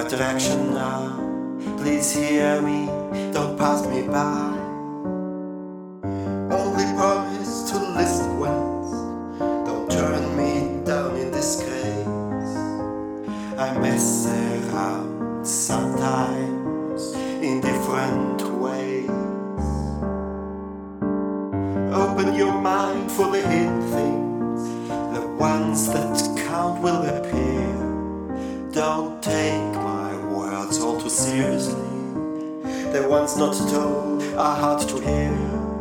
direction now. Please hear me, don't pass me by. Only promise to listen once. Don't turn me down in this case. I mess around sometimes in different ways. Open your mind for the hidden things. The ones that count will appear. Don't take my words all too seriously. The ones not told are hard to hear.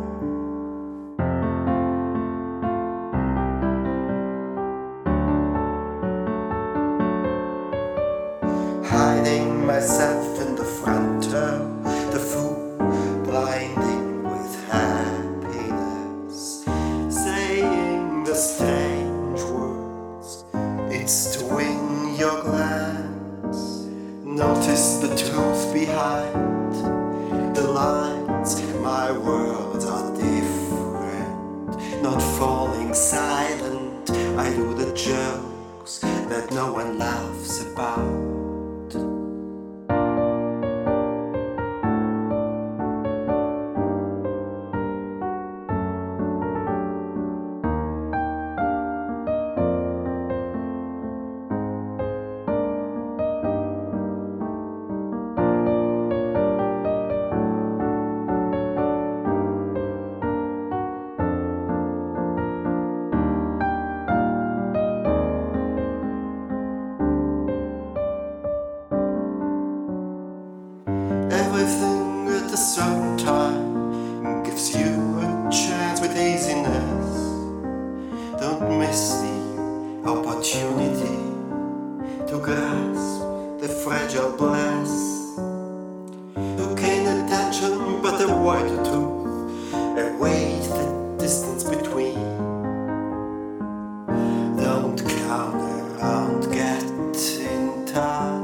Hiding myself in the front row, the fool blinding with happiness, saying the strange words, it's to win your glance. Notice the truth behind the lines. My words are different, not falling silent. I do the jokes that no one laughs about. Everything at a certain time gives you a chance with easiness. Don't miss the opportunity to grasp the fragile blast. To gain attention but avoid the truth, await the distance between. Don't count around, get in touch.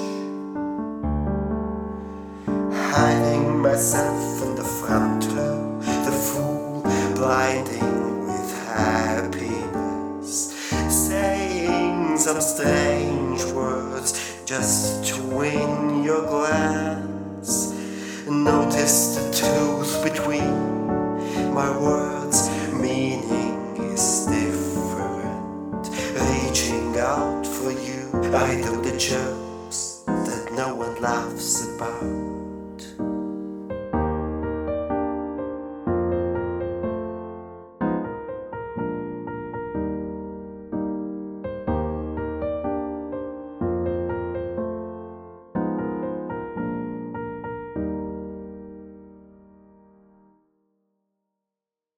Hiding myself in the front row, the fool blinding with happiness, saying some strange words just to win your glance. Notice the truth between my words, meaning is different. Reaching out for you, I do the jokes that no one laughs about.